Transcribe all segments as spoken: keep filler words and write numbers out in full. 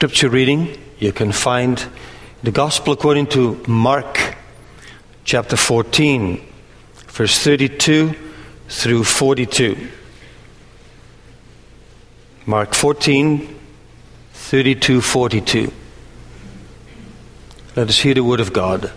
scripture reading you can find the Gospel according to Mark chapter fourteen, verse thirty-two through forty-two. Mark fourteen, thirty-two, forty-two. Let us hear the word of God.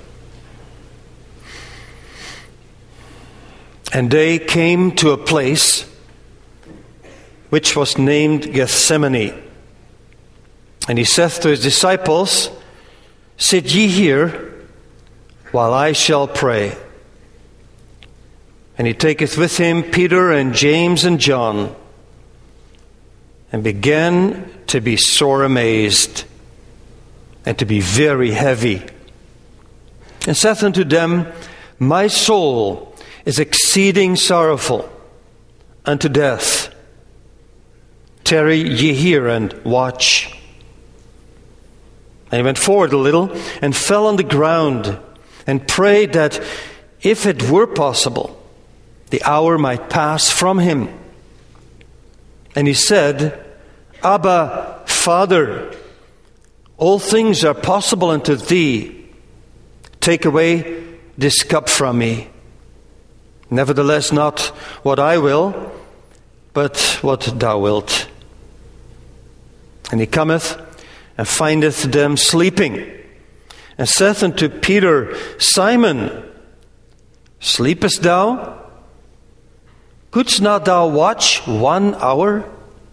And they came to a place which was named Gethsemane. And he saith to his disciples, Sit ye here, while I shall pray. And he taketh with him Peter and James and John, and began to be sore amazed, and to be very heavy. And saith unto them, My soul is exceeding sorrowful unto death. Tarry ye here and watch. And he went forward a little and fell on the ground and prayed that if it were possible, the hour might pass from him. And he said, Abba, Father, all things are possible unto thee. Take away this cup from me. Nevertheless, not what I will, but what thou wilt. And he cometh and findeth them sleeping, and saith unto Peter, Simon, sleepest thou? Couldst not thou watch one hour?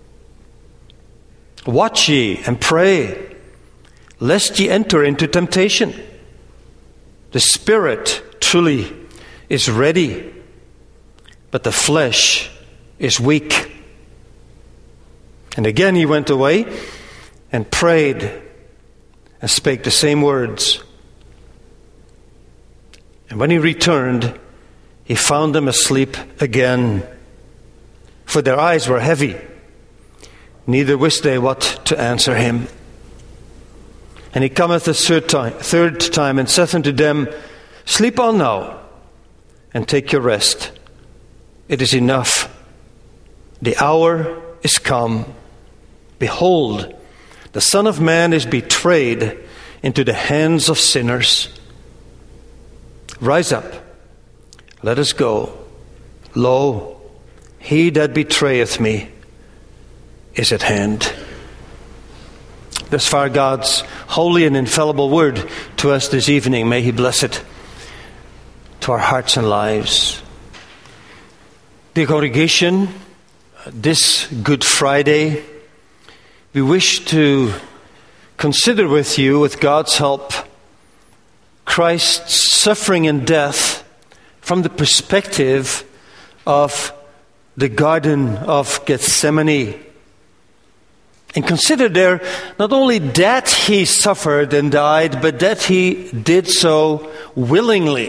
Watch ye and pray, lest ye enter into temptation. The spirit truly is ready, but the flesh is weak. And again he went away and prayed and spake the same words. And when he returned, he found them asleep again, for their eyes were heavy, neither wist they what to answer him. And he cometh a third time, third time and saith unto them, Sleep on now, and take your rest. It is enough. The hour is come. Behold, the Son of Man is betrayed into the hands of sinners. Rise up, let us go. Lo, he that betrayeth me is at hand. Thus far God's holy and infallible word to us this evening. May he bless it to our hearts and lives. Dear congregation, this Good Friday, we wish to consider with you, with God's help, Christ's suffering and death from the perspective of the Garden of Gethsemane. And consider there not only that he suffered and died, but that he did so willingly.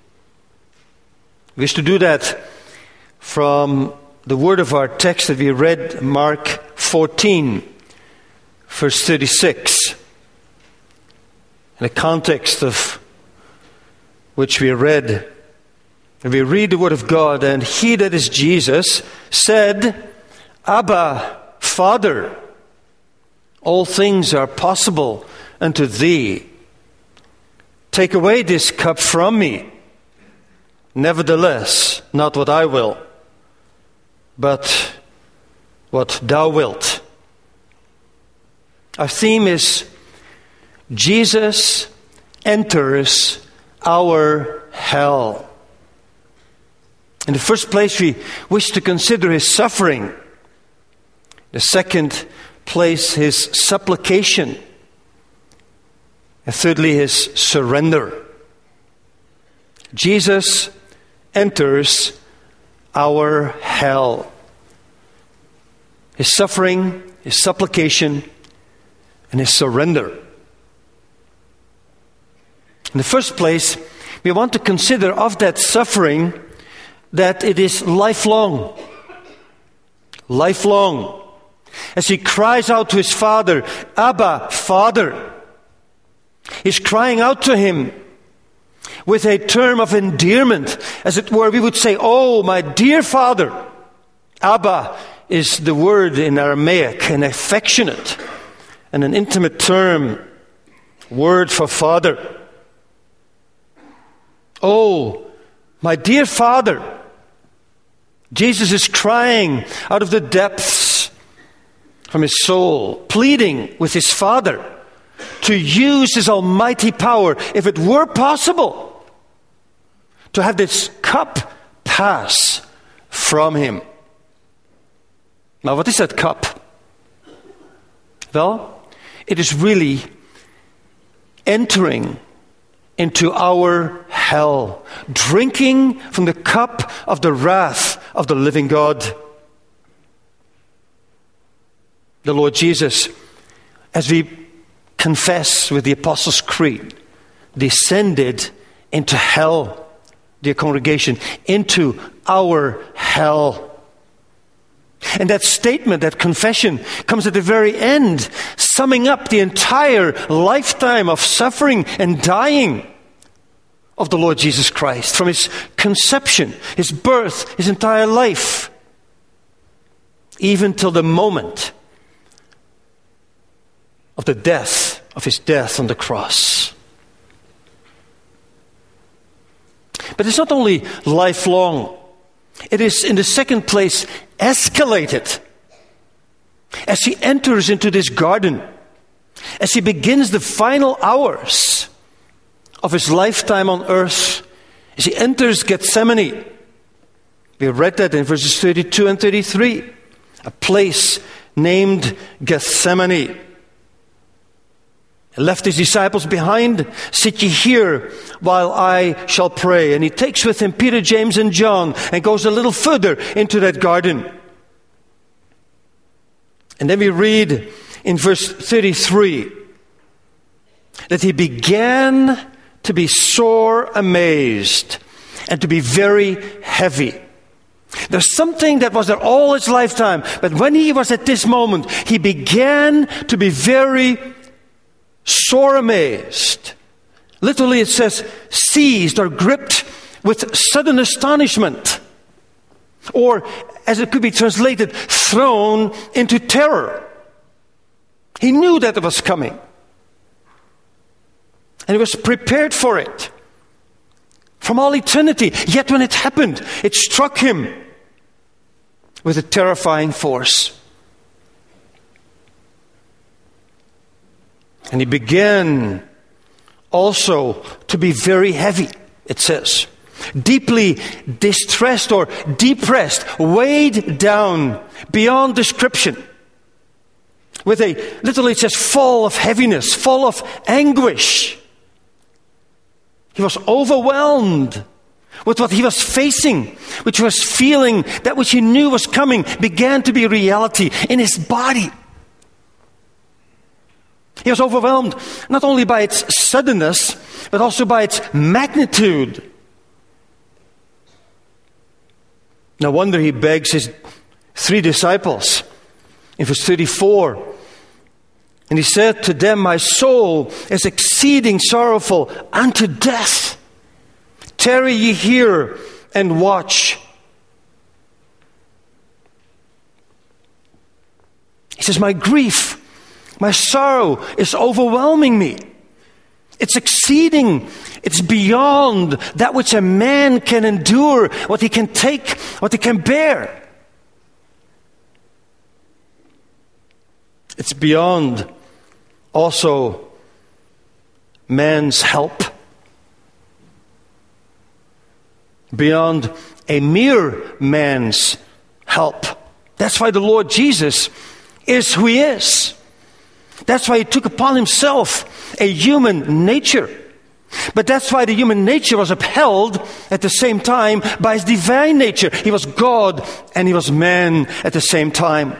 We wish to do that from the word of our text that we read, Mark fourteen, verse thirty-six. In the context of which we read, and we read the word of God, and he, that is Jesus, said, Abba, Father, all things are possible unto thee. Take away this cup from me. Nevertheless, not what I will, but what thou wilt. Our theme is Jesus enters our hell. In the first place, we wish to consider his suffering. The second place, his supplication. And thirdly, his surrender. Jesus enters our hell. His suffering, his supplication, and his surrender. In the first place, we want to consider of that suffering that it is lifelong. Lifelong. As he cries out to his Father, Abba, Father. He's crying out to him with a term of endearment. As it were, we would say, oh, my dear Father. Abba is the word in Aramaic, an affectionate and an intimate term, word for Father. Oh, my dear Father, Jesus is crying out of the depths from his soul, pleading with his Father to use his almighty power, if it were possible, to have this cup pass from him. Now, what is that cup? Well, it is really entering into our hell, drinking from the cup of the wrath of the living God. The Lord Jesus, as we confess with the Apostles' Creed, descended into hell, dear congregation, into our hell. And that statement, that confession, comes at the very end, summing up the entire lifetime of suffering and dying of the Lord Jesus Christ, from his conception, his birth, his entire life, even till the moment of the death, of his death on the cross. But it's not only lifelong. It is, in the second place, escalated. As he enters into this garden, as he begins the final hours of his lifetime on earth, as he enters Gethsemane. We read that in verses thirty-two and thirty-three. A place named Gethsemane. He left his disciples behind. Sit ye here while I shall pray. And he takes with him Peter, James, and John and goes a little further into that garden. And then we read in verse thirty-three that he began to be sore amazed and to be very heavy. There's something that was there all his lifetime, but when he was at this moment, he began to be very sore amazed. Literally it says seized or gripped with sudden astonishment. Or, as it could be translated, thrown into terror. He knew that it was coming. And he was prepared for it. From all eternity. Yet when it happened, it struck him with a terrifying force. And he began also to be very heavy, it says. Deeply distressed or depressed, weighed down beyond description. With a, literally it says, full of heaviness, full of anguish. He was overwhelmed with what he was facing, which was feeling that which he knew was coming began to be reality in his body. He was overwhelmed not only by its suddenness, but also by its magnitude. No wonder he begs his three disciples in verse thirty-four. And he said to them, my soul is exceeding sorrowful unto death. Tarry ye here and watch. He says, my grief, my sorrow is overwhelming me. It's exceeding, it's beyond that which a man can endure, what he can take, what he can bear. It's beyond also man's help. Beyond a mere man's help. That's why the Lord Jesus is who he is. That's why he took upon himself a human nature. But that's why the human nature was upheld at the same time by his divine nature. He was God and he was man at the same time.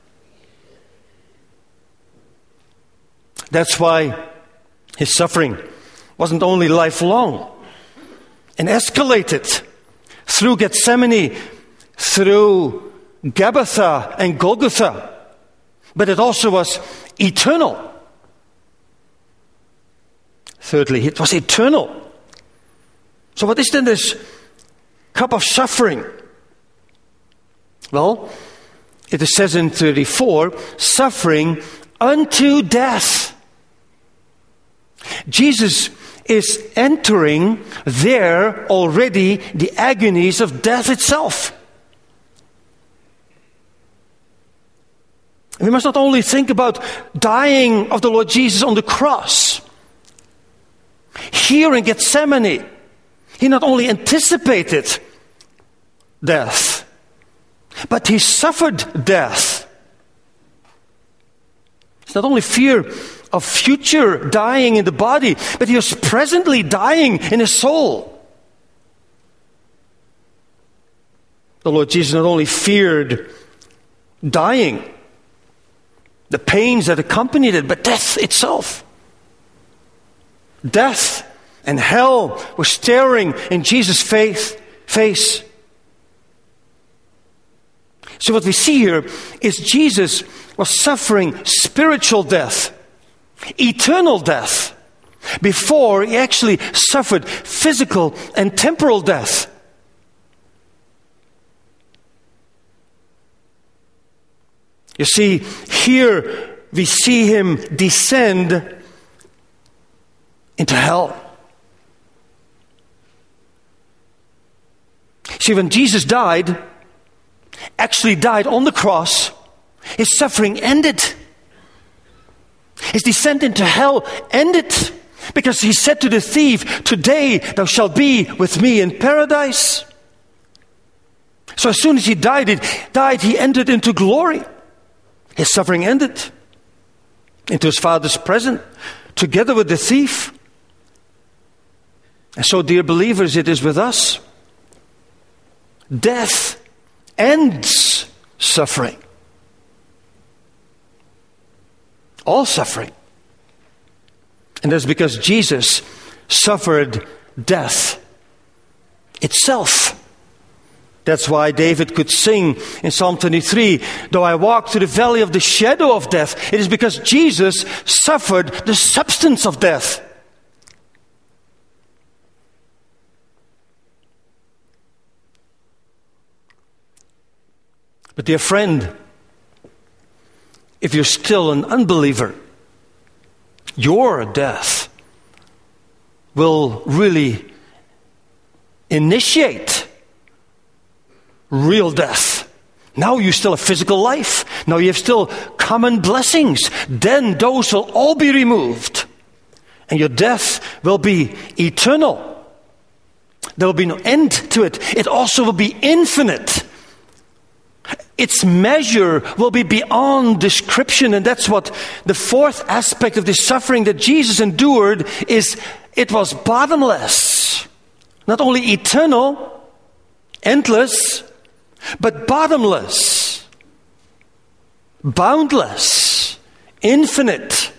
That's why his suffering wasn't only lifelong and escalated through Gethsemane, through Gabbatha and Golgotha, but it also was eternal. Thirdly, it was eternal. So what is then this cup of suffering? Well, it says in thirty-four, suffering unto death. Jesus is entering there already the agonies of death itself. We must not only think about dying of the Lord Jesus on the cross. Here in Gethsemane, he not only anticipated death, but he suffered death. It's not only fear of future dying in the body, but he was presently dying in his soul. The Lord Jesus not only feared dying, the pains that accompanied it, but death itself. Death and hell were staring in Jesus' face. face. So what we see here is Jesus was suffering spiritual death, eternal death, before he actually suffered physical and temporal death. You see, here we see him descend into hell. See, when Jesus died, actually died on the cross, his suffering ended. His descent into hell ended, because he said to the thief, "Today thou shalt be with me in paradise." So as soon as he died, it died, he entered into glory. His suffering ended into his Father's presence, together with the thief. And so, dear believers, it is with us. Death ends suffering. All suffering. And that's because Jesus suffered death itself. That's why David could sing in Psalm twenty-three, "Though I walk through the valley of the shadow of death," it is because Jesus suffered the substance of death. But dear friend, if you're still an unbeliever, your death will really initiate real death. Now you still have physical life. Now you have still common blessings. Then those will all be removed. And your death will be eternal. There will be no end to it. It also will be infinite. Its measure will be beyond description. And that's what the fourth aspect of the suffering that Jesus endured is. It was bottomless. Not only eternal, endless, but bottomless, boundless, infinite.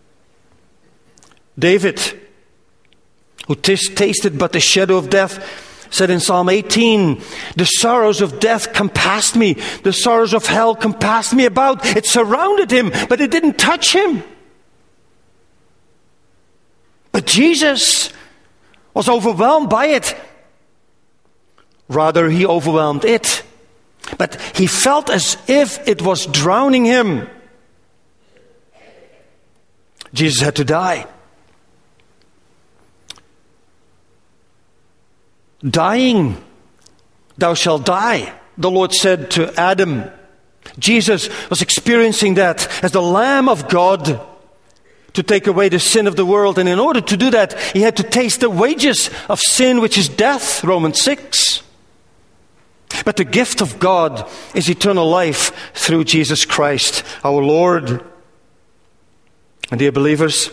David, who t- tasted but the shadow of death, said in Psalm eighteen, "The sorrows of death compassed me, the sorrows of hell compassed me about." It surrounded him, but it didn't touch him. But Jesus was overwhelmed by it. Rather, he overwhelmed it. But he felt as if it was drowning him. Jesus had to die. Dying, thou shalt die, the Lord said to Adam. Jesus was experiencing that as the Lamb of God to take away the sin of the world. And in order to do that, he had to taste the wages of sin, which is death, Romans six. But the gift of God is eternal life through Jesus Christ, our Lord. And dear believers,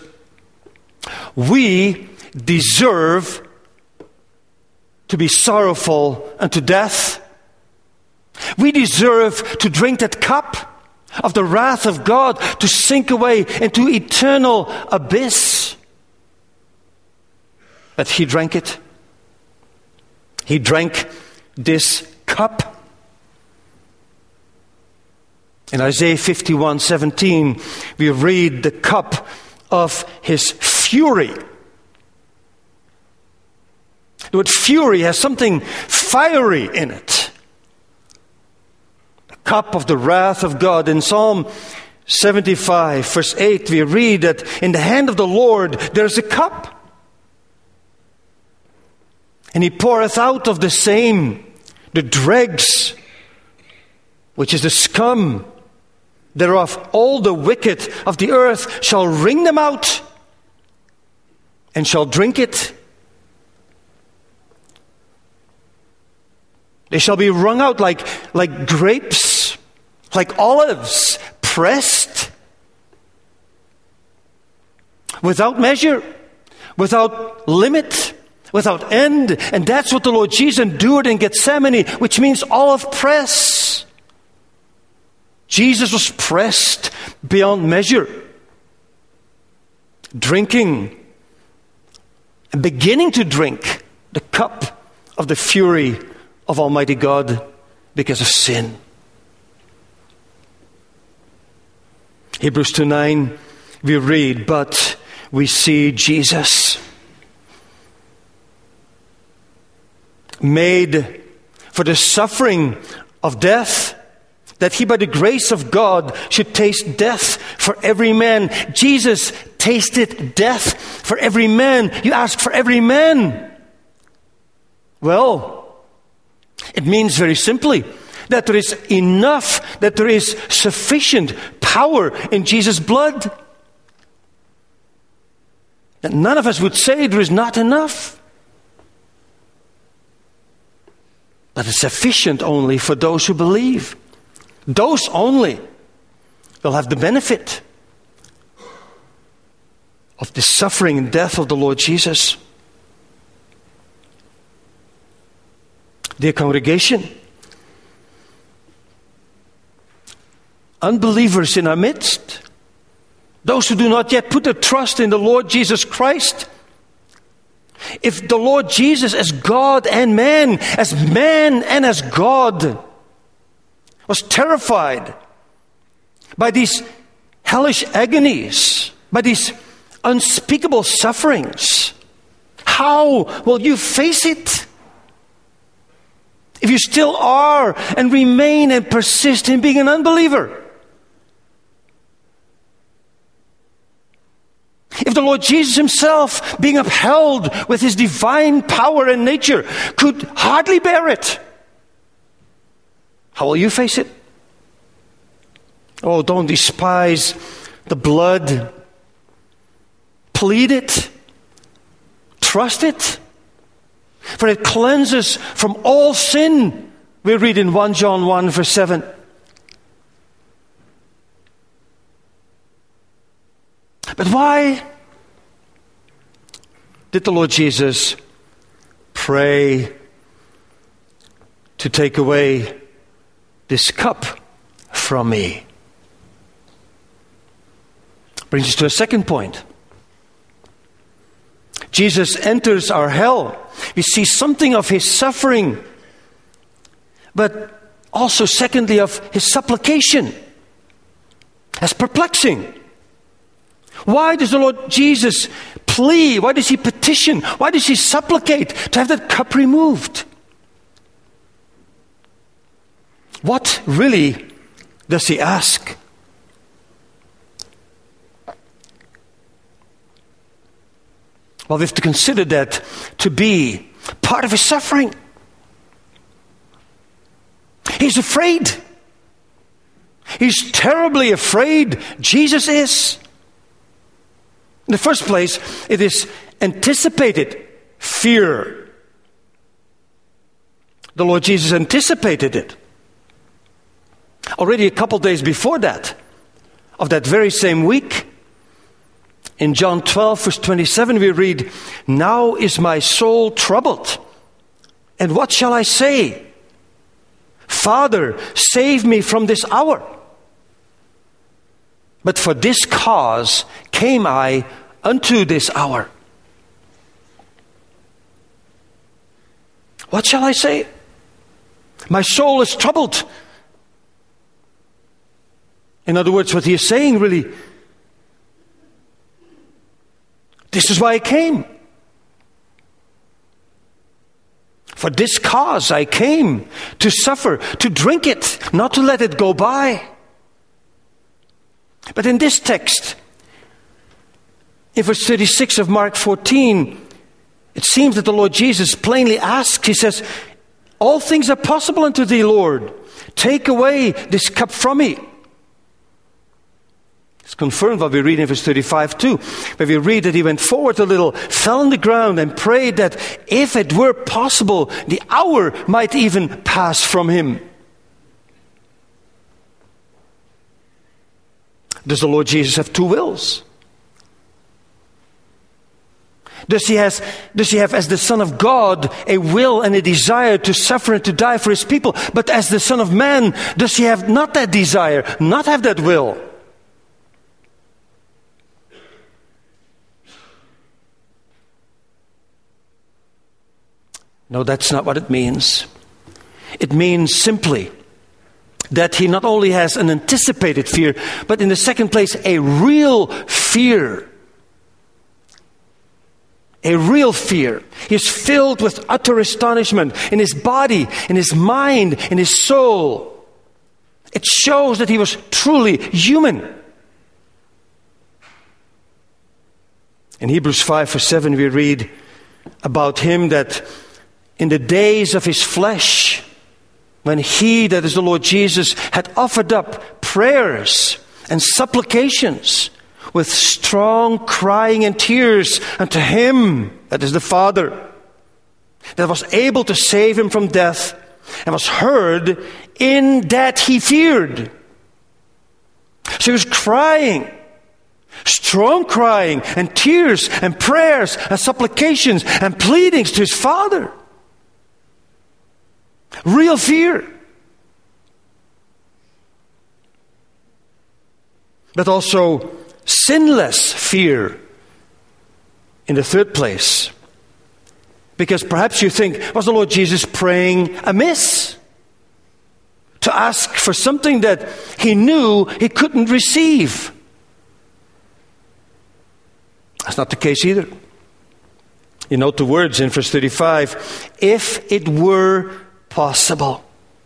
we deserve to be sorrowful unto death. We deserve to drink that cup of the wrath of God, to sink away into eternal abyss. But he drank it. He drank this cup. In Isaiah fifty-one seventeen, we read the cup of his fury. The word fury has something fiery in it. The cup of the wrath of God. In Psalm seventy-five, verse eight, we read that in the hand of the Lord there is a cup, and he poureth out of the same the dregs, which is the scum thereof. All the wicked of the earth shall wring them out, and shall drink it. They shall be wrung out like, like grapes, like olives, pressed, without measure, without limit, without end. And that's what the Lord Jesus endured in Gethsemane, which means olive press. Jesus was pressed beyond measure, drinking and beginning to drink the cup of the fury of Almighty God because of sin. Hebrews two nine, we read, but we see Jesus made for the suffering of death, that he by the grace of God should taste death for every man. Jesus tasted death for every man. You ask, for every man? Well, it means very simply that there is enough, that there is sufficient power in Jesus' blood. That none of us would say there is not enough. But it's sufficient only for those who believe. Those only will have the benefit of the suffering and death of the Lord Jesus. Dear congregation, unbelievers in our midst, those who do not yet put their trust in the Lord Jesus Christ, if the Lord Jesus as God and man, as man and as God, was terrified by these hellish agonies, by these unspeakable sufferings, how will you face it? If you still are and remain and persist in being an unbeliever. If the Lord Jesus himself, being upheld with his divine power and nature, could hardly bear it, how will you face it? Oh, don't despise the blood. Plead it. Trust it. For it cleanses from all sin. We read in First John one verse seven. But why did the Lord Jesus pray to take away this cup from me? Brings us to a second point. Jesus enters our hell. We see something of his suffering, but also, secondly, of his supplication. That's perplexing. Why does the Lord Jesus plead? Why does he petition? Why does he supplicate to have that cup removed? What really does he ask? Well, we have to consider that to be part of his suffering. He's afraid. He's terribly afraid. Jesus is. In the first place, it is anticipated fear. The Lord Jesus anticipated it. Already a couple days before that, of that very same week, in John twelve, verse twenty-seven, we read, "Now is my soul troubled, and what shall I say? Father, save me from this hour. But for this cause came I unto this hour." What shall I say? My soul is troubled. In other words, what he is saying really, this is why I came. For this cause I came, to suffer, to drink it, not to let it go by. But in this text, in verse thirty-six of Mark fourteen, it seems that the Lord Jesus plainly asks, he says, all things are possible unto thee, Lord. Take away this cup from me. It's confirmed what we read in verse thirty-five too, where we read that he went forward a little, fell on the ground and prayed that if it were possible, the hour might even pass from him. Does the Lord Jesus have two wills? Does he, has, does he have, as the Son of God, a will and a desire to suffer and to die for his people? But as the Son of Man, does he have not that desire, not have that will? No, that's not what it means. It means simply that he not only has an anticipated fear, but in the second place, a real fear. A real fear. He is filled with utter astonishment in his body, in his mind, in his soul. It shows that he was truly human. In Hebrews five verse seven we read about him that in the days of his flesh, when he, that is the Lord Jesus, had offered up prayers and supplications with strong crying and tears unto him, that is the Father, that was able to save him from death, and was heard in that he feared. So he was crying, strong crying and tears and prayers and supplications and pleadings to his Father. Real fear. But also sinless fear in the third place. Because perhaps you think, was the Lord Jesus praying amiss? To ask for something that he knew he couldn't receive. That's not the case either. You note the words in verse thirty-five, if it were possible.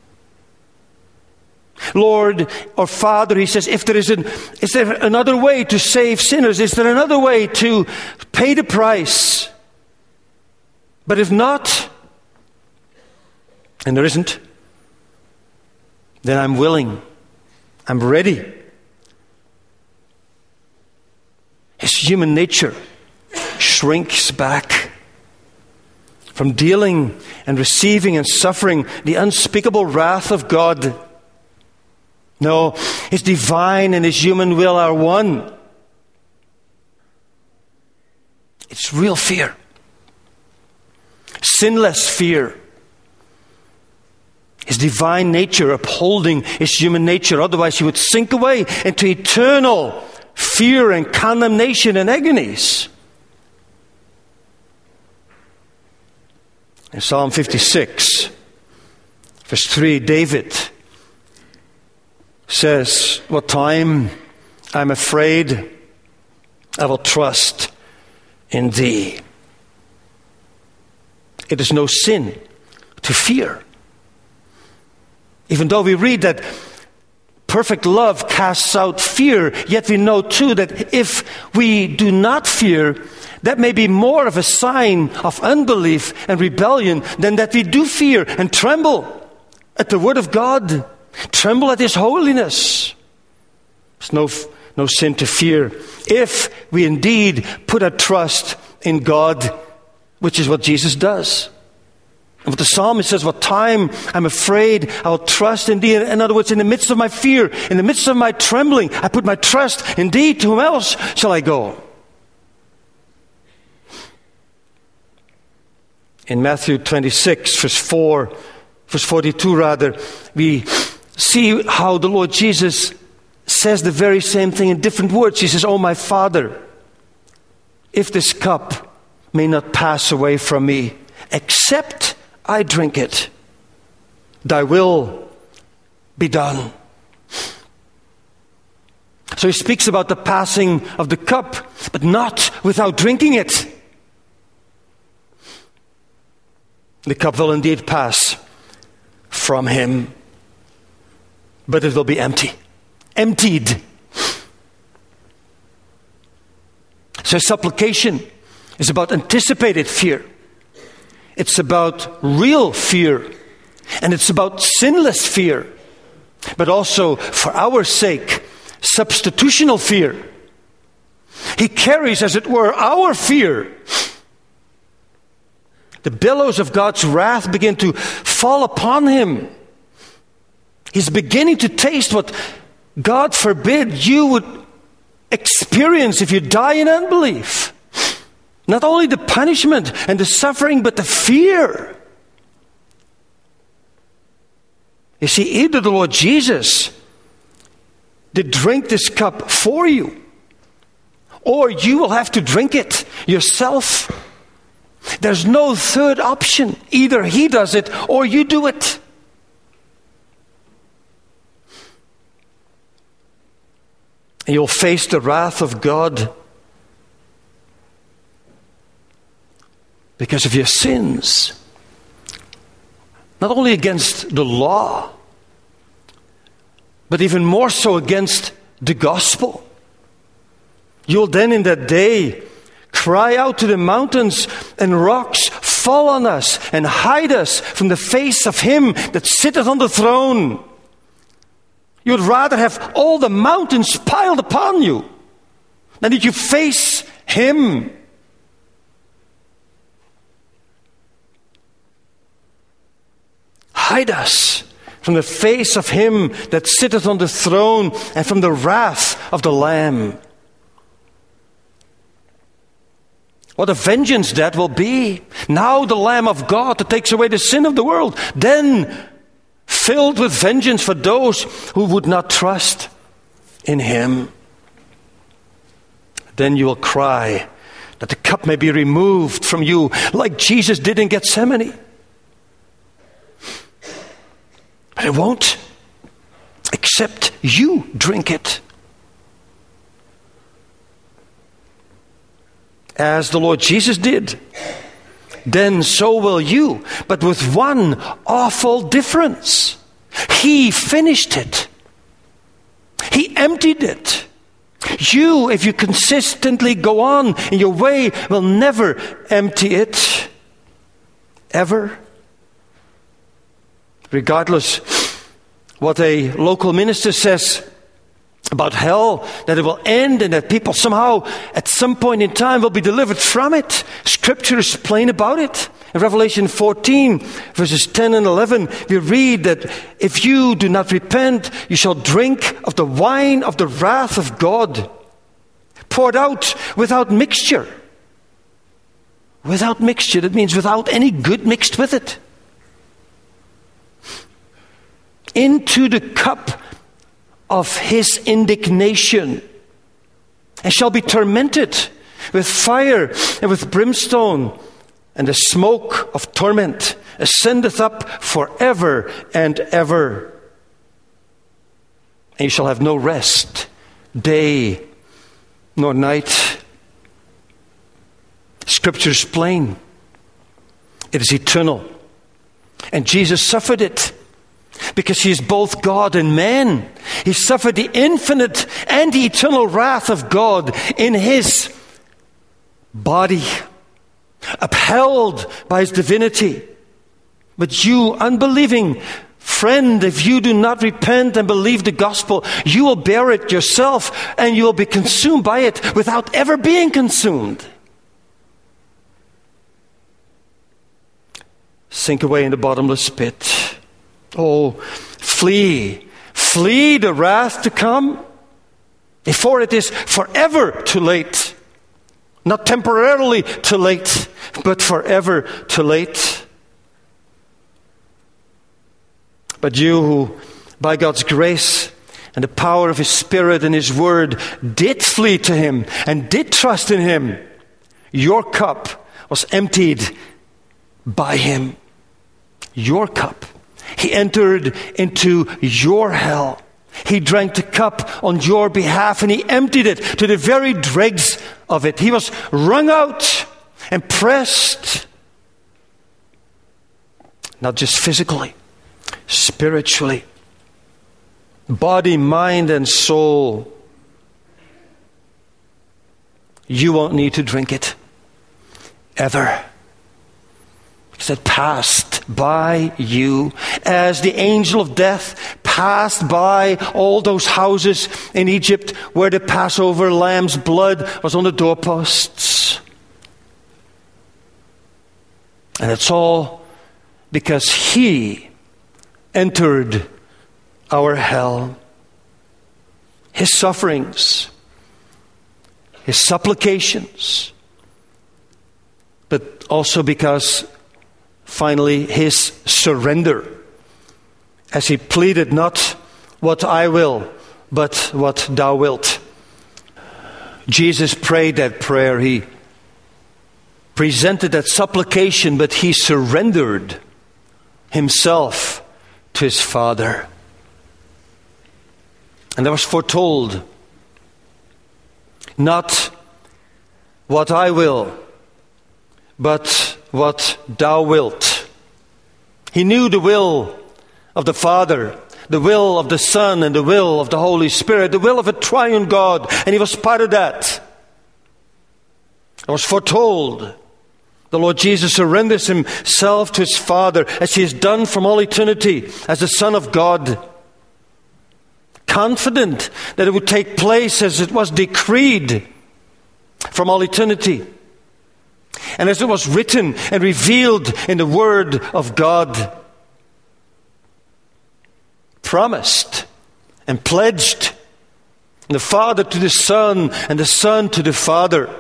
Lord or Father, he says, if there is an, is there another way to save sinners? Is there another way to pay the price? But if not, and there isn't, then I'm willing. I'm ready. His human nature shrinks back from dealing and receiving and suffering the unspeakable wrath of God. No, his divine and his human will are one. It's real fear. Sinless fear. His divine nature upholding his human nature. Otherwise he would sink away into eternal fear and condemnation and agonies. In Psalm fifty-six, verse three, David says, what time I'm afraid, I will trust in thee. It is no sin to fear. Even though we read that perfect love casts out fear, yet we know too that if we do not fear, that may be more of a sign of unbelief and rebellion than that we do fear and tremble at the word of God, tremble at his holiness. There's no, no sin to fear if we indeed put our trust in God, which is what Jesus does. And what the psalmist says, what time I'm afraid, I will trust in thee. In other words, in the midst of my fear, in the midst of my trembling, I put my trust in thee. To whom else shall I go? In Matthew twenty-six, verse four, verse forty-two rather, we see how the Lord Jesus says the very same thing in different words. He says, "Oh my Father, if this cup may not pass away from me, except I drink it, thy will be done." So he speaks about the passing of the cup, but not without drinking it. The cup will indeed pass from him, but it will be empty. Emptied. So supplication is about anticipated fear. It's about real fear. And it's about sinless fear. But also, for our sake, substitutional fear. He carries, as it were, our fear. The billows of God's wrath begin to fall upon him. He's beginning to taste what God forbid you would experience if you die in unbelief. Not only the punishment and the suffering, but the fear. You see, either the Lord Jesus did drink this cup for you, or you will have to drink it yourself. There's no third option. Either he does it or you do it. And you'll face the wrath of God because of your sins. Not only against the law, but even more so against the gospel. You'll then in that day cry out to the mountains and rocks, fall on us and hide us from the face of him that sitteth on the throne. You would rather have all the mountains piled upon you than that you face him. Hide us from the face of him that sitteth on the throne and from the wrath of the Lamb. What a vengeance that will be. Now the Lamb of God that takes away the sin of the world. Then filled with vengeance for those who would not trust in him. Then you will cry that the cup may be removed from you like Jesus did in Gethsemane. But it won't, except you drink it. As the Lord Jesus did, then so will you, but with one awful difference. He finished it. He emptied it. You, if you consistently go on in your way, will never empty it. Ever. Regardless what a local minister says about hell, that it will end and that people somehow at some point in time will be delivered from it. Scripture is plain about it. In Revelation fourteen, verses ten and eleven, we read that if you do not repent, you shall drink of the wine of the wrath of God, poured out without mixture. Without mixture, that means without any good mixed with it. Into the cup of his indignation, and shall be tormented with fire and with brimstone, and the smoke of torment ascendeth up forever and ever. And you shall have no rest, day nor night. Scripture is plain. It is eternal. And Jesus suffered it. Because he is both God and man. He suffered the infinite and the eternal wrath of God in his body, upheld by his divinity. But you, unbelieving friend, if you do not repent and believe the gospel, you will bear it yourself and you will be consumed by it without ever being consumed. Sink away in the bottomless pit. Oh, flee, flee the wrath to come before it is forever too late. Not temporarily too late, but forever too late. But you who, by God's grace and the power of his Spirit and his word, did flee to him and did trust in him, your cup was emptied by him. Your cup. He entered into your hell. He drank the cup on your behalf and he emptied it to the very dregs of it. He was wrung out and pressed, not just physically, spiritually, body, mind, and soul. you won't need to drink it ever. Because it passed by you as the angel of death passed by all those houses in Egypt where the Passover lamb's blood was on the doorposts. And it's all because he entered our hell. His sufferings, his supplications, but also because finally his surrender, as he pleaded, not what I will, but what thou wilt. Jesus prayed that prayer. He presented that supplication, but he surrendered himself to his Father. And that was foretold. Not what I will, but what thou wilt. He knew the will of the Father, the will of the Son, and the will of the Holy Spirit, the will of a triune God, and he was part of that. It was foretold. The Lord Jesus surrenders himself to his Father as he has done from all eternity as the Son of God, confident that it would take place as it was decreed from all eternity, and as it was written and revealed in the Word of God, promised and pledged, the Father to the Son and the Son to the Father.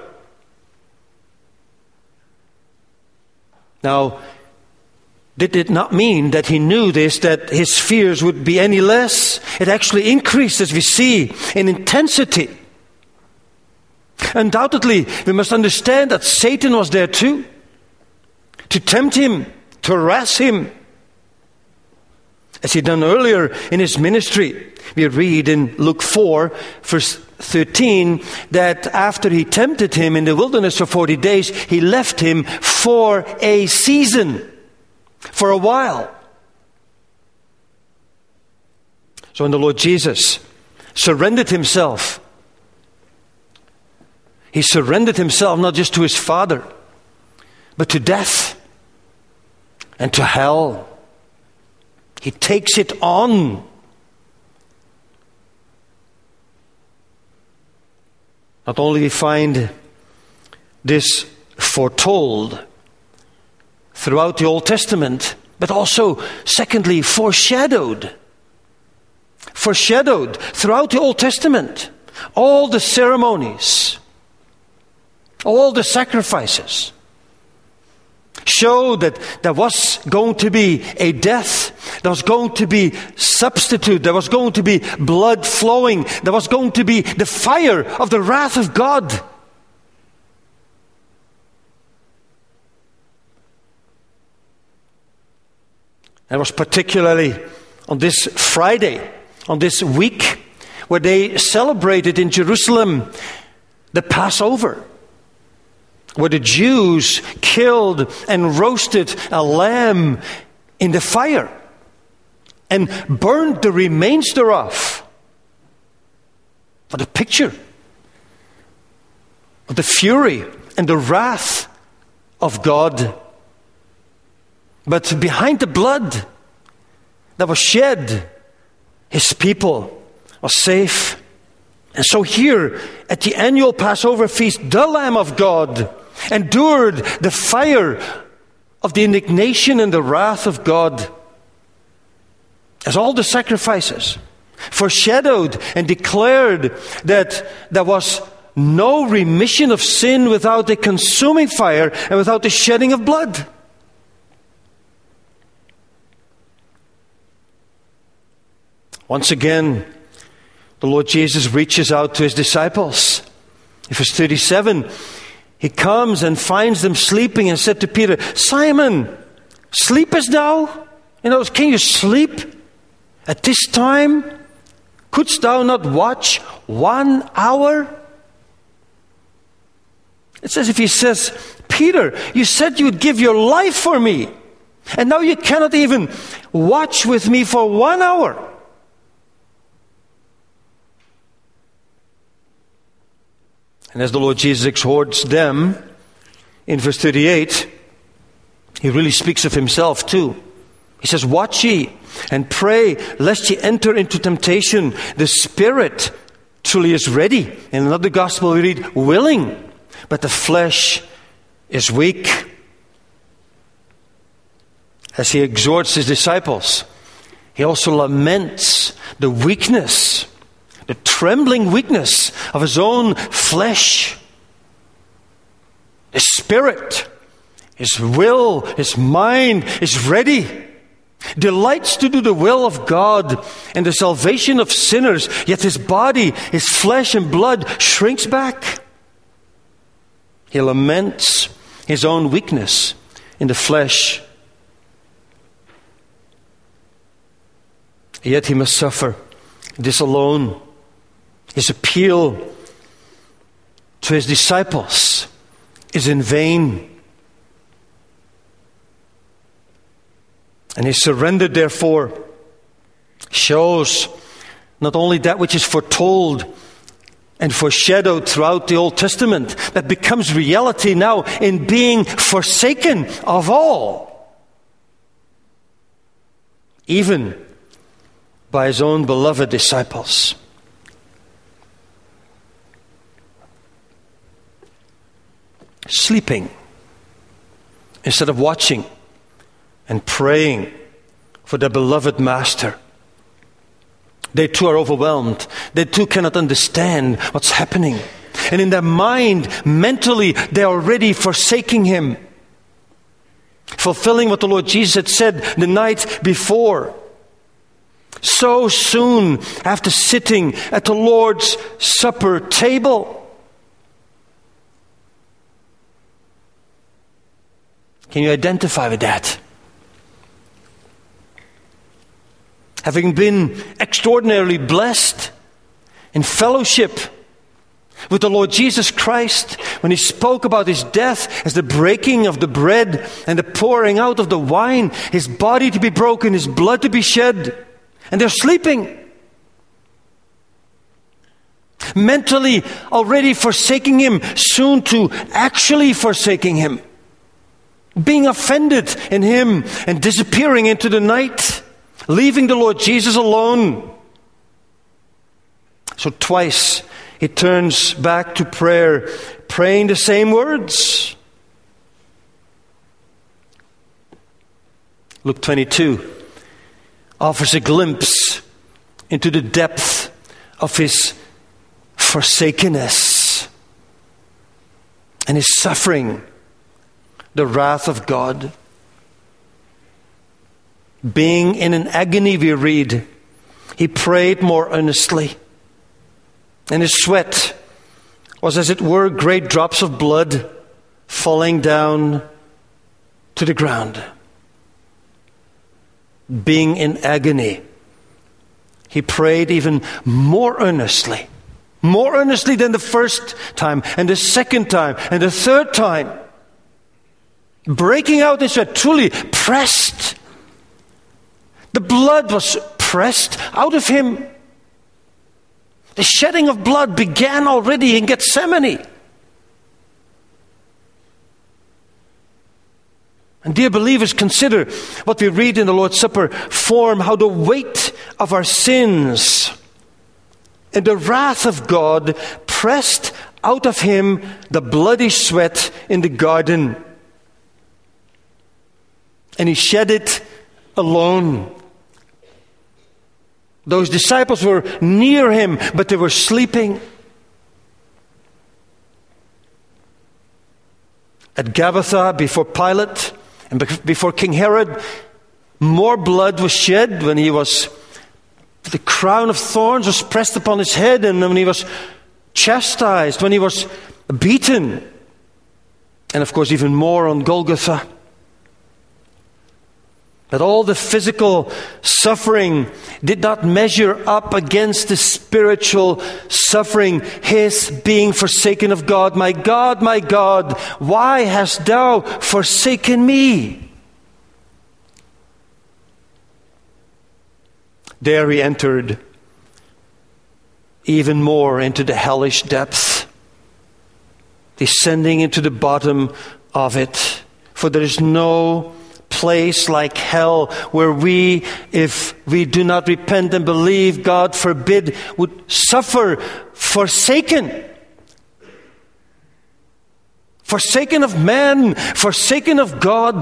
Now, did it not mean that he knew this, that his fears would be any less? It actually increased, as we see, in intensity. Undoubtedly, we must understand that Satan was there too, to tempt him, to harass him. As he done earlier in his ministry, we read in Luke four, verse thirteen, that after he tempted him in the wilderness for forty days, he left him for a season, for a while. So when the Lord Jesus surrendered himself, he surrendered himself not just to his Father, but to death and to hell. He takes it on. Not only do we find this foretold throughout the Old Testament, but also, secondly, foreshadowed. Foreshadowed throughout the Old Testament. All the ceremonies, all the sacrifices show that there was going to be a death, there was going to be substitute, there was going to be blood flowing, there was going to be the fire of the wrath of God. And it was particularly on this Friday, on this week, where they celebrated in Jerusalem the Passover, where the Jews killed and roasted a lamb in the fire and burned the remains thereof. What a picture of the fury and the wrath of God. But behind the blood that was shed, his people are safe. And so here at the annual Passover feast, the Lamb of God endured the fire of the indignation and the wrath of God, as all the sacrifices foreshadowed and declared that there was no remission of sin without a consuming fire and without the shedding of blood. Once again, the Lord Jesus reaches out to his disciples. In verse thirty-seven, he comes and finds them sleeping and said to Peter, "Simon, sleepest thou? You know, can you sleep at this time? Couldst thou not watch one hour?" It's as if he says, "Peter, you said you would give your life for me, and now you cannot even watch with me for one hour." And And as the Lord Jesus exhorts them in verse thirty-eight, he really speaks of himself too. He says, "Watch ye and pray, lest ye enter into temptation. The spirit truly is ready." In another gospel we read, "willing, but the flesh is weak." As he exhorts his disciples, he also laments the weakness, the trembling weakness of his own flesh. His spirit, his will, his mind is ready, delights to do the will of God and the salvation of sinners, yet his body, his flesh and blood shrinks back. He laments his own weakness in the flesh. Yet he must suffer this alone. His appeal to his disciples is in vain. And his surrender, therefore, shows not only that which is foretold and foreshadowed throughout the Old Testament, that becomes reality now in being forsaken of all, even by his own beloved disciples. Sleeping instead of watching and praying for their beloved Master. They too are overwhelmed. They too cannot understand what's happening. And in their mind, mentally, they are already forsaking him, fulfilling what the Lord Jesus had said the night before. So soon after sitting at the Lord's Supper table. Can you identify with that? Having been extraordinarily blessed in fellowship with the Lord Jesus Christ, when he spoke about his death as the breaking of the bread and the pouring out of the wine, his body to be broken, his blood to be shed, and they're sleeping. Mentally already forsaking him, soon to actually forsaking him. Being offended in him and disappearing into the night, leaving the Lord Jesus alone. So twice he turns back to prayer, praying the same words. Luke twenty-two offers a glimpse into the depth of his forsakenness and his suffering, the wrath of God. Being in an agony, we read, he prayed more earnestly, and his sweat was as it were great drops of blood falling down to the ground. Being in agony, he prayed even more earnestly, more earnestly than the first time, and the second time, and the third time. Breaking out in sweat, truly pressed. The blood was pressed out of him. The shedding of blood began already in Gethsemane. And dear believers, consider what we read in the Lord's Supper form, how the weight of our sins and the wrath of God pressed out of him the bloody sweat in the garden. And he shed it alone. Those disciples were near him, but they were sleeping. At Gabbatha, before Pilate and before King Herod, more blood was shed when he was, the crown of thorns was pressed upon his head, and when he was chastised, when he was beaten, and of course even more on Golgotha. But all the physical suffering did not measure up against the spiritual suffering, his being forsaken of God. My God, my God, why hast thou forsaken me? There he entered even more into the hellish depths. descending into the bottom of it. For there is no place like hell where we, if we do not repent and believe, God forbid, would suffer forsaken. Forsaken of man, forsaken of God.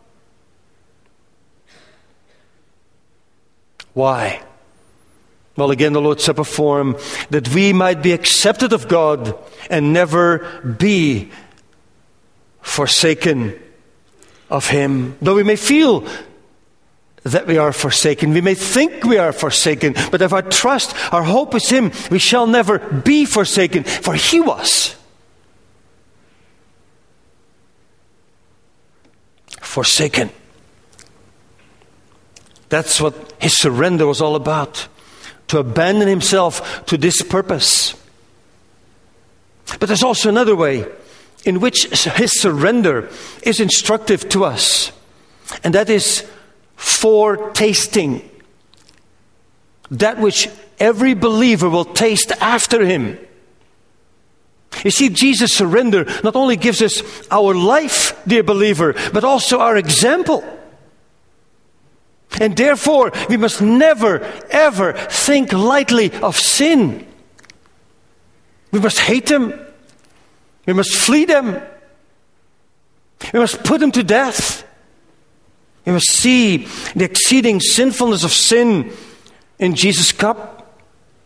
Why? Well, again, the Lord's Supper form, that we might be accepted of God and never be forsaken of Him. Though we may feel that we are forsaken, we may think we are forsaken, but if our trust, our hope is Him, we shall never be forsaken, for He was forsaken. That's what His surrender was all about, to abandon Himself to this purpose. But there's also another way in which His surrender is instructive to us, and that is foretasting, that which every believer will taste after Him. You see, Jesus' surrender not only gives us our life, dear believer, but also our example. And therefore, we must never, ever think lightly of sin. We must hate them. We must flee them. We must put them to death. We must see the exceeding sinfulness of sin in Jesus' cup.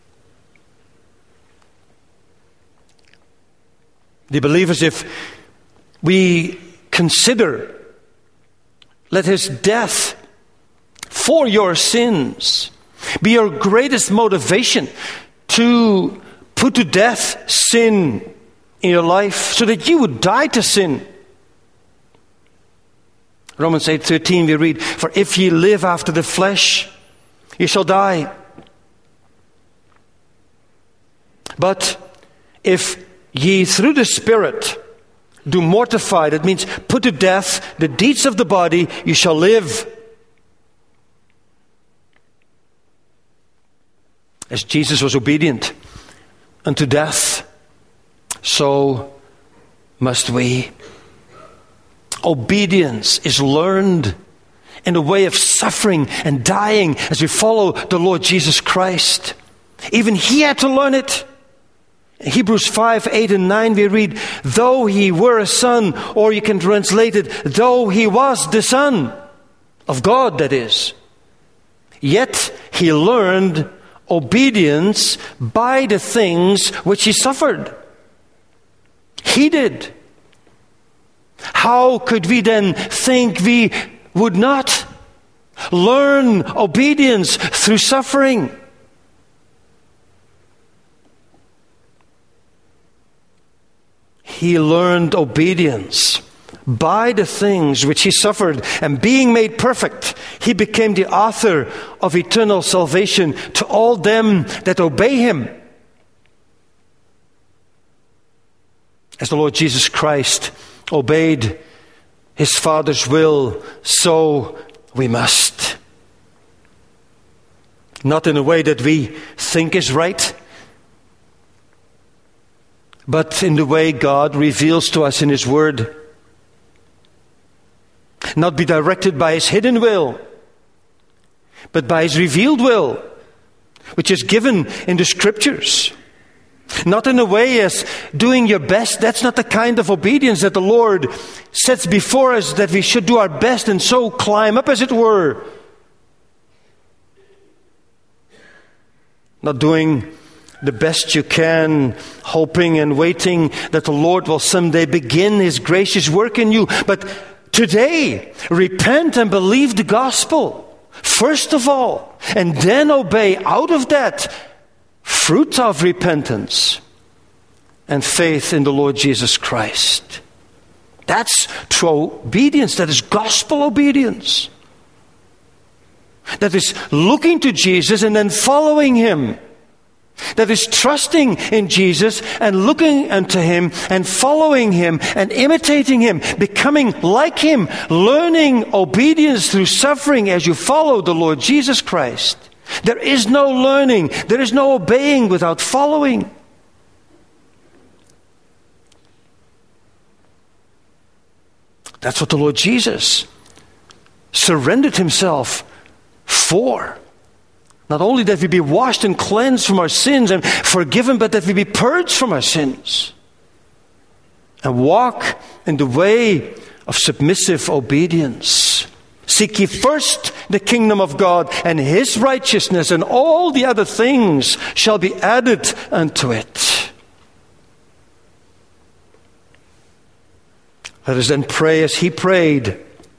The believers, if we consider, let His death for your sins be your greatest motivation to put to death sin in your life, so that you would die to sin. Romans eight thirteen we read, "For if ye live after the flesh, ye shall die. But if ye through the Spirit do mortify," that means put to death the deeds of the body, "you shall live." As Jesus was obedient unto death, so must we. Obedience is learned in a way of suffering and dying as we follow the Lord Jesus Christ. Even He had to learn it. In Hebrews five, eight and nine we read, "Though He were a son," or you can translate it, "though He was the Son of God," that is, "yet He learned obedience by the things which He suffered." He did. How could we then think we would not learn obedience through suffering? He learned obedience by the things which He suffered, and being made perfect, He became the author of eternal salvation to all them that obey Him. As the Lord Jesus Christ obeyed His Father's will, so we must. Not in a way that we think is right, but in the way God reveals to us in His Word. Not be directed by His hidden will, but by His revealed will, which is given in the Scriptures. Not in a way as doing your best. That's not the kind of obedience that the Lord sets before us, that we should do our best and so climb up, as it were. Not doing the best you can, hoping and waiting that the Lord will someday begin His gracious work in you. But today, repent and believe the gospel, first of all, and then obey out of that fruit of repentance and faith in the Lord Jesus Christ. That's true obedience. That is gospel obedience. That is looking to Jesus and then following Him. That is trusting in Jesus and looking unto Him and following Him and imitating Him, becoming like Him, learning obedience through suffering as you follow the Lord Jesus Christ. There is no learning, there is no obeying without following. That's what the Lord Jesus surrendered himself for. Not only that we be washed and cleansed from our sins and forgiven, but that we be purged from our sins and walk in the way of submissive obedience. Seek ye first the kingdom of God and his righteousness, and all the other things shall be added unto it. Let us then pray as he prayed.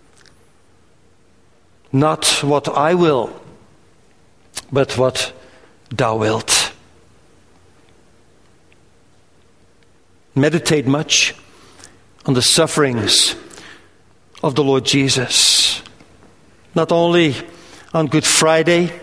Not what I will, but what thou wilt. Meditate much on the sufferings of the Lord Jesus. Not only on Good Friday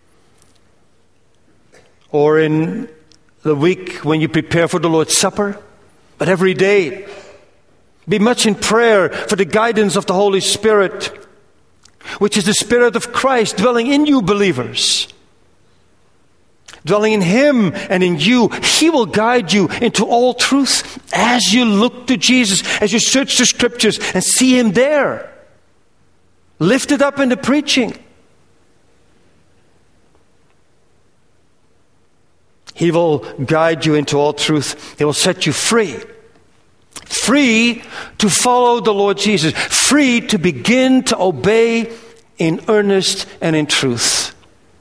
or in the week when you prepare for the Lord's Supper, but every day. Be much in prayer for the guidance of the Holy Spirit, which is the Spirit of Christ dwelling in you believers. Dwelling in him and in you, he will guide you into all truth as you look to Jesus, as you search the scriptures and see him there, lifted up in the preaching. He will guide you into all truth. He will set you free. Free to follow the Lord Jesus. Free to begin to obey in earnest and in truth.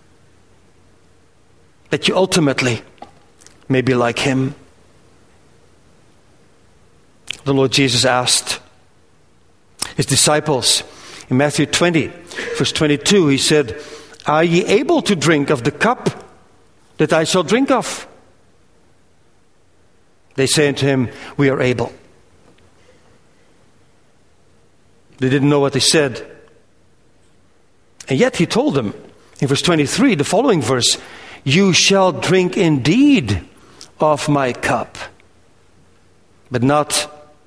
That you ultimately may be like him. The Lord Jesus asked his disciples in Matthew twenty, verse twenty-two, he said, "Are ye able to drink of the cup that I shall drink of?" They say unto him, "We are able." They didn't know what they said. And yet he told them in verse twenty-three, the following verse, "You shall drink indeed of my cup, but not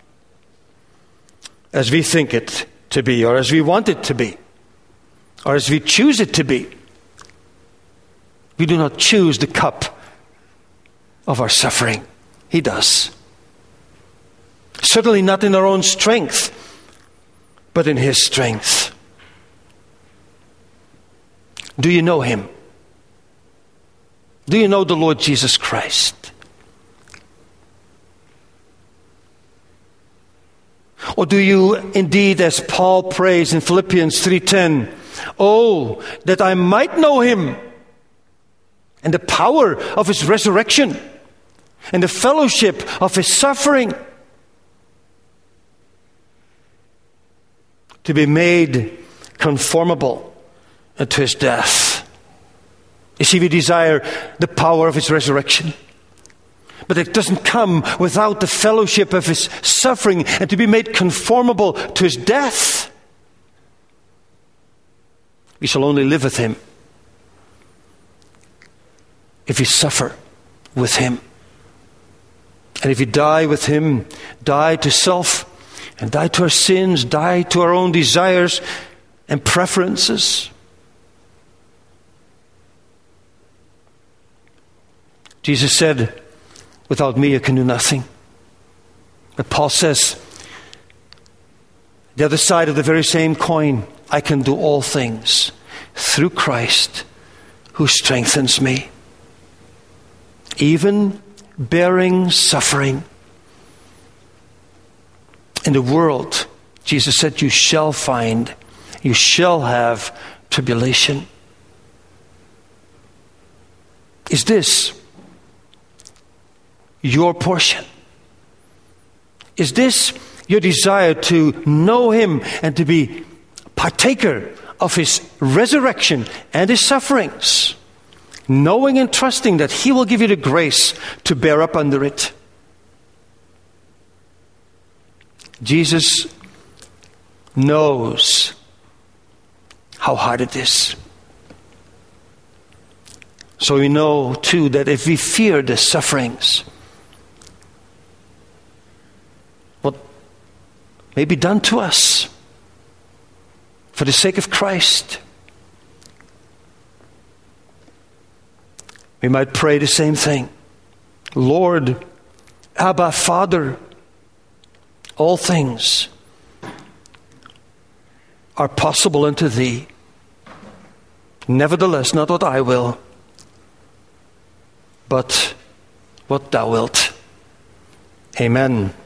as we think it to be, or as we want it to be, or as we choose it to be." We do not choose the cup of our suffering. He does. Certainly not in our own strength, but in his strength. Do you know him? Do you know the Lord Jesus Christ? Or do you indeed, as Paul prays in Philippians three ten, "Oh, that I might know him and the power of his resurrection and the fellowship of his suffering, to be made conformable to his death." You see, we desire the power of his resurrection, but it doesn't come without the fellowship of his suffering and to be made conformable to his death. We shall only live with him if we suffer with him. And if we die with him, die to self and die to our sins, die to our own desires and preferences. Jesus said, "Without me you can do nothing." But Paul says, the other side of the very same coin, "I can do all things through Christ who strengthens me." Even bearing suffering. In the world, Jesus said, you shall find, you shall have tribulation. Is this your portion? Is this your desire to know him and to be partaker of his resurrection and his sufferings, knowing and trusting that he will give you the grace to bear up under it? Jesus knows how hard it is. So we know too that if we fear the sufferings, what may be done to us for the sake of Christ, we might pray the same thing. Lord, Abba, Father, all things are possible unto thee. Nevertheless, not what I will, but what thou wilt. Amen.